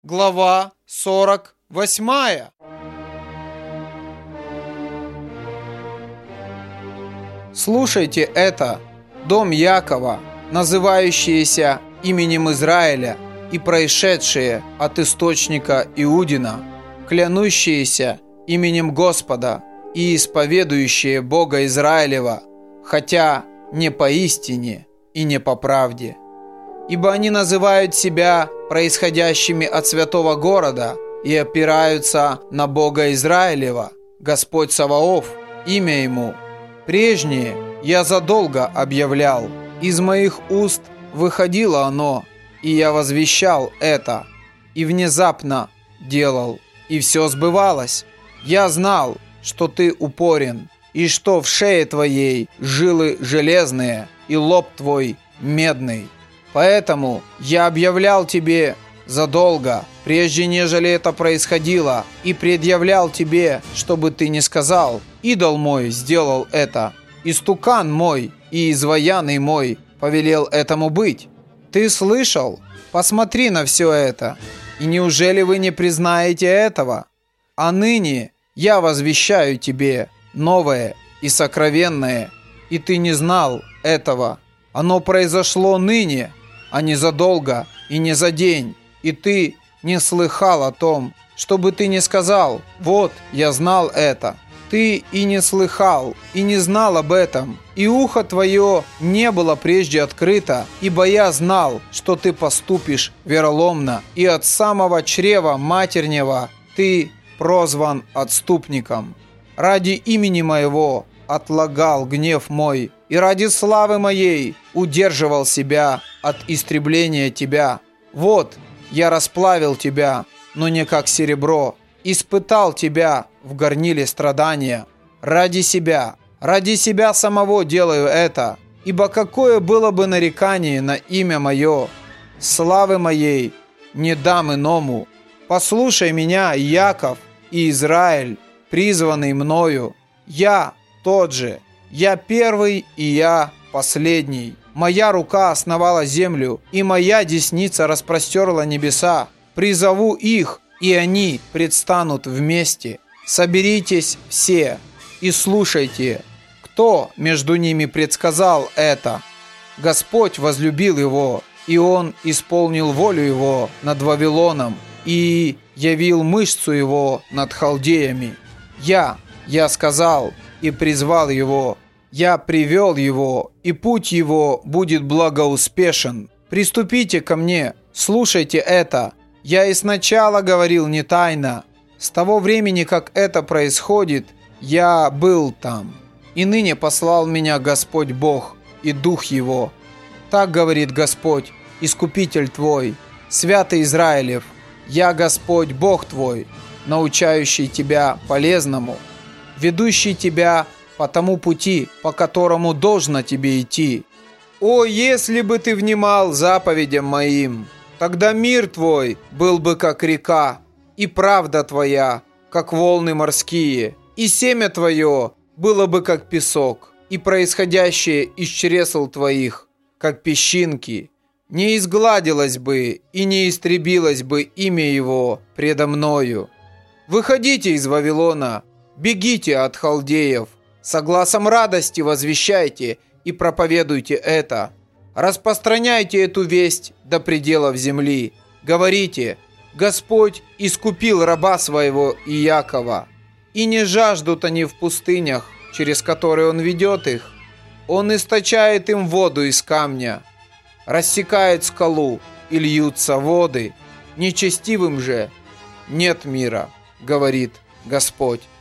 глава 48. Слушайте это, дом Якова, называющиеся именем Израиля и происшедшие от источника Иудина, клянущиеся именем Господа и исповедующие Бога Израилева, хотя не поистине и не по правде. Ибо они называют себя происходящими от святого города и опираются на Бога Израилева, Господь Саваоф, имя Ему. Прежнее я задолго объявлял, из моих уст выходило оно, и я возвещал это, и внезапно делал, и все сбывалось. Я знал, что ты упорен, и что в шее твоей жилы железные, и лоб твой медный. Поэтому я объявлял тебе задолго, прежде нежели это происходило, и предъявлял тебе, чтобы ты не сказал: «Идол мой сделал это, истукан мой и изваянный мой повелел этому быть». Ты слышал? Посмотри на все это. И неужели вы не признаете этого? А ныне я возвещаю тебе новое и сокровенное, и ты не знал этого. Оно произошло ныне, а не задолго и не за день, и ты не слыхал о том, чтобы ты не сказал: «Вот, я знал это». Ты и не слыхал, и не знал об этом, и ухо твое не было прежде открыто, ибо я знал, что ты поступишь вероломно, и от самого чрева матернего ты прозван отступником. Ради имени моего отлагал гнев мой, и ради славы моей удерживал себя от истребления тебя. Вот, я расплавил тебя, но не как серебро, испытал тебя в горниле страдания. Ради себя самого делаю это, ибо какое было бы нарекание на имя мое, славы моей не дам иному. Послушай меня, Яков и Израиль, призванный мною. Я тот же, я первый и я последний. Моя рука основала землю, и моя десница распростерла небеса. Призову их, и они предстанут вместе. Соберитесь все и слушайте, кто между ними предсказал это. Господь возлюбил его, и он исполнил волю его над Вавилоном и явил мышцу его над халдеями. Я сказал и призвал его, я привел его, и путь его будет благоуспешен. Приступите ко мне, слушайте это. Я и сначала говорил не тайно. С того времени, как это происходит, я был там. И ныне послал меня Господь Бог и Дух Его. Так говорит Господь, Искупитель твой, Святый Израилев: я Господь Бог твой, научающий тебя полезному, ведущий тебя по тому пути, по которому должно тебе идти. О, если бы ты внимал заповедям моим! Тогда мир твой был бы как река, и правда твоя, как волны морские, и семя твое было бы как песок, и происходящее из чресл твоих, как песчинки. Не изгладилось бы и не истребилось бы имя его предо мною. Выходите из Вавилона, бегите от халдеев, со гласом радости возвещайте и проповедуйте это. Распространяйте эту весть до пределов земли. Говорите: Господь искупил раба своего Иакова, и не жаждут они в пустынях, через которые Он ведет их. Он источает им воду из камня, рассекает скалу, и льются воды. Нечестивым же нет мира, говорит Господь.